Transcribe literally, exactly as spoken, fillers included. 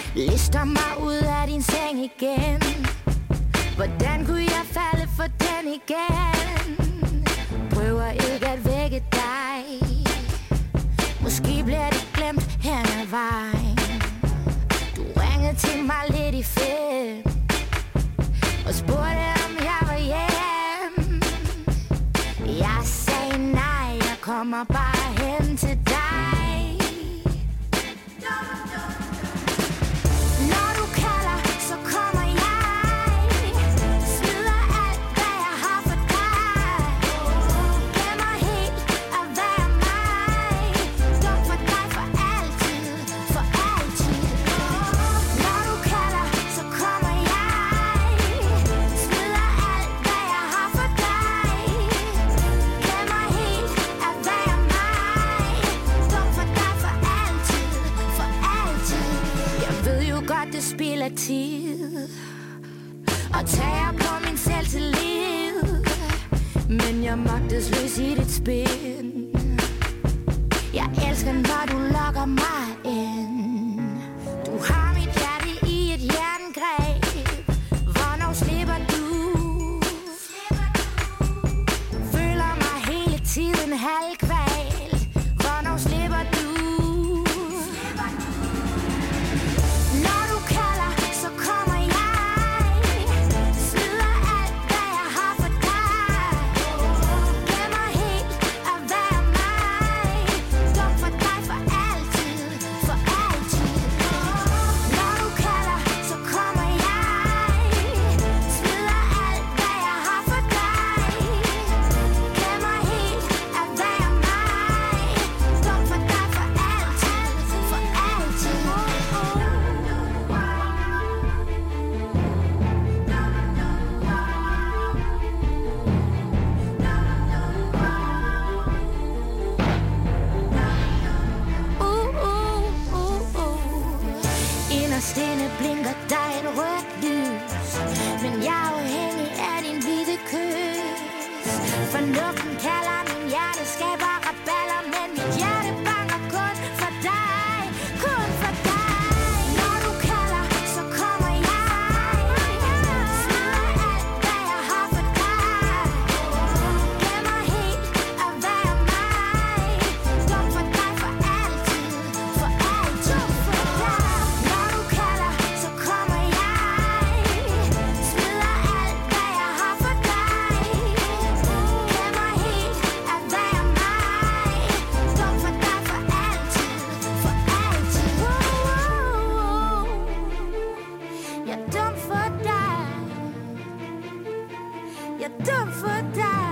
Lister mig ud af din seng igen. Hvordan kunne jeg falde for den igen? Prøver ikke at vække dig. Måske bliver det glemt hen ad vejen. Du ringede til mig lidt i fem og spurgte om jeg var hjem. Jeg sagde nej, jeg kommer bare hen til dig. Når du kalder, så kommer jeg. Smider alt, hvad jeg har for dig. Gemmer helt at være mig. Dum for dig for altid, for altid. Når du kalder, så kommer jeg. Smider alt, hvad jeg har for dig. Gemmer helt at være mig. Dum for dig for altid, for altid. Jeg ved jo godt, det spilder tid og tager på min selvtillid, men jeg magtesløs i dit spil. Jeg elsker, når du lokker mig ind. Du har mit hjerte i et jerngreb. Hvornår slipper du? Føler mig hele tiden halvkvalt. Hvornår slipper du? Når du kalder, så kommer jeg. Smider alt, hvad jeg har for dig. Gemmer helt at være mig. Dum for dig for altid, for altid. Når du kalder, så kommer jeg. Smider alt, hvad jeg har for dig. Gemmer helt at være mig. Dum for dig for altid, for altid. Uh, uh, uh, uh. Inderst inde blinker der et rødt lys, men jeg er afhængig af din hvide kys. Fornuften kalder, min hjerte skaber raballer, men mit hjerte banker kun for dig, kun for dig. Når du kalder, så kommer jeg. Smider alt, hvad jeg har for dig. Gemmer helt at være mig. Dum for dig for altid, for altid. Når du kalder, så kommer jeg. Smider alt, hvad jeg har for dig. Gemmer helt at være mig. Dum for dig for altid, for altid. Jeg er dum for dig. Jeg er dum for dig.